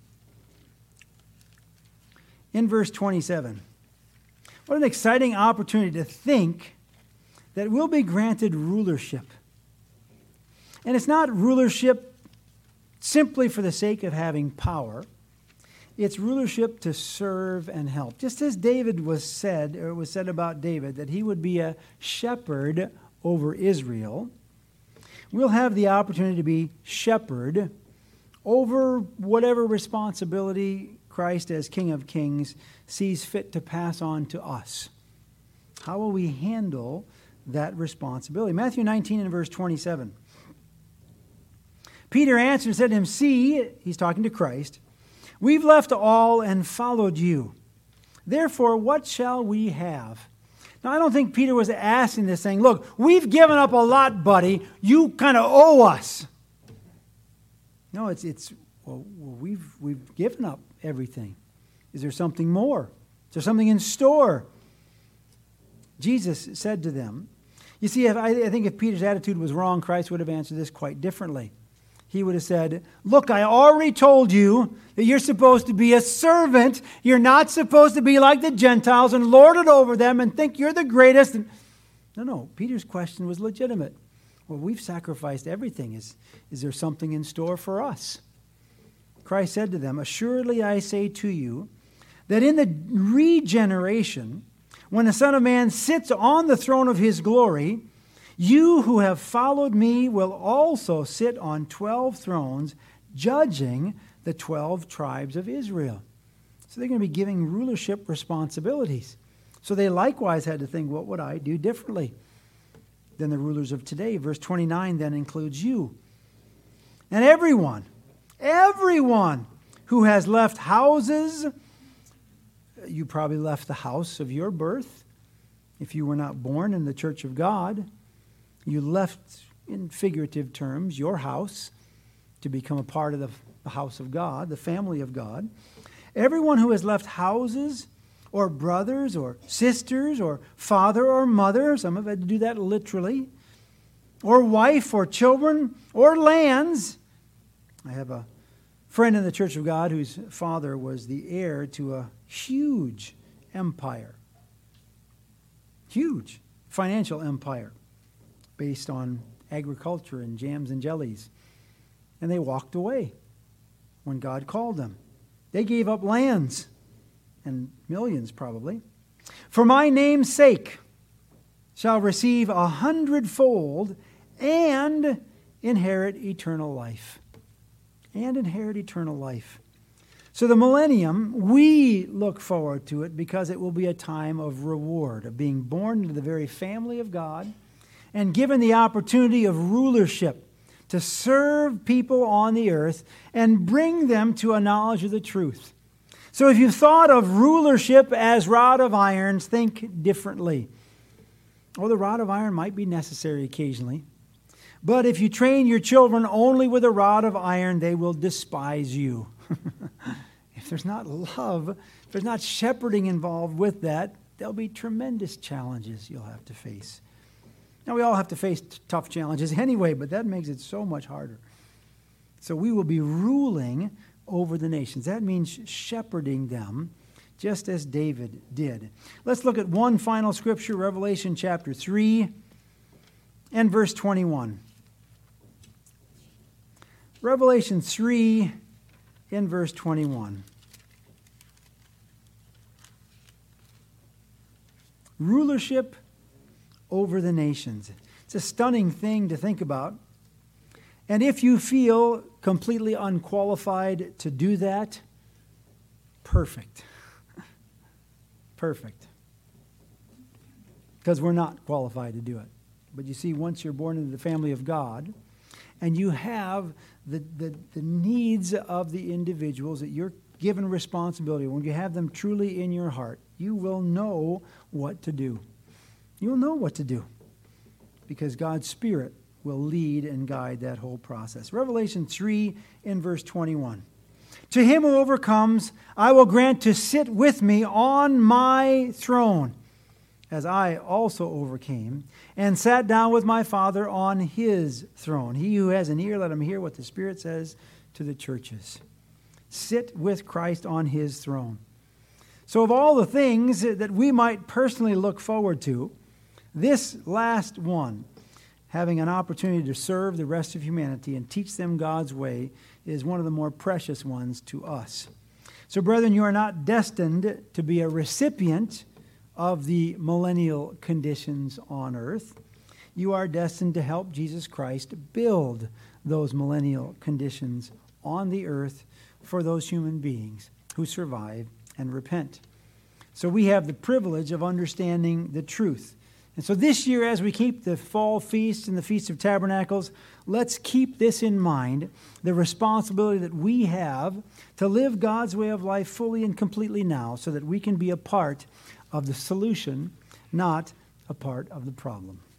In verse 27. What an exciting opportunity to think that we'll be granted rulership. And it's not rulership simply for the sake of having power. It's rulership to serve and help. Just as David was said about David, that he would be a shepherd over Israel, we'll have the opportunity to be shepherd over whatever responsibility Christ as King of Kings sees fit to pass on to us. How will we handle that responsibility? Matthew 19 and verse 27. Peter answered and said to him, "See," he's talking to Christ, "we've left all and followed you. Therefore, what shall we have?" Now, I don't think Peter was asking this saying, "Look, we've given up a lot, buddy. You kind of owe us." No, we've given up everything. Is there something more? Is there something in store? Jesus said to them, you see, I think if Peter's attitude was wrong, Christ would have answered this quite differently. He would have said, "Look, I already told you that you're supposed to be a servant. You're not supposed to be like the Gentiles and lord it over them and think you're the greatest." No. Peter's question was legitimate. Well, we've sacrificed everything. Is there something in store for us? Christ said to them, "Assuredly I say to you that in the regeneration, when the Son of Man sits on the throne of his glory, you who have followed me will also sit on 12 thrones, judging the 12 tribes of Israel." So they're going to be giving rulership responsibilities. So they likewise had to think, what would I do differently than the rulers of today? Verse 29 then includes you. "And everyone who has left houses," you probably left the house of your birth if you were not born in the church of God. You left, in figurative terms, your house to become a part of the house of God, the family of God. "Everyone who has left houses or brothers or sisters or father or mother," some have had to do that literally, "or wife or children or lands." I have a friend in the Church of God whose father was the heir to a huge empire. Huge financial empire based on agriculture and jams and jellies. And they walked away when God called them. They gave up lands, and millions probably. "For my name's sake shall receive 100-fold and inherit eternal life." And inherit eternal life. So the millennium, we look forward to it because it will be a time of reward, of being born into the very family of God and given the opportunity of rulership to serve people on the earth and bring them to a knowledge of the truth. So if you've thought of rulership as rod of iron, think differently. Oh, the rod of iron might be necessary occasionally. But if you train your children only with a rod of iron, they will despise you. If there's not love, if there's not shepherding involved with that, there'll be tremendous challenges you'll have to face. Now, we all have to face tough challenges anyway, but that makes it so much harder. So we will be ruling over the nations. That means shepherding them, just as David did. Let's look at one final scripture, Revelation chapter 3 and verse 21. Revelation 3 in verse 21. Rulership over the nations. It's a stunning thing to think about. And if you feel completely unqualified to do that, perfect. Perfect. Because we're not qualified to do it. But you see, once you're born into the family of God, and you have the needs of the individuals that you're given responsibility, when you have them truly in your heart, you will know what to do. You'll know what to do because God's Spirit will lead and guide that whole process. Revelation 3 in verse 21. "To him who overcomes, I will grant to sit with me on my throne, as I also overcame and sat down with my Father on his throne. He who has an ear, let him hear what the Spirit says to the churches." Sit with Christ on his throne. So of all the things that we might personally look forward to, this last one, having an opportunity to serve the rest of humanity and teach them God's way, is one of the more precious ones to us. So, brethren, you are not destined to be a recipient of the millennial conditions on earth. You are destined to help Jesus Christ build those millennial conditions on the earth for those human beings who survive and repent. So we have the privilege of understanding the truth. And so this year, as we keep the fall feast and the Feast of Tabernacles, let's keep this in mind, the responsibility that we have to live God's way of life fully and completely now, so that we can be a part of the solution, not a part of the problem.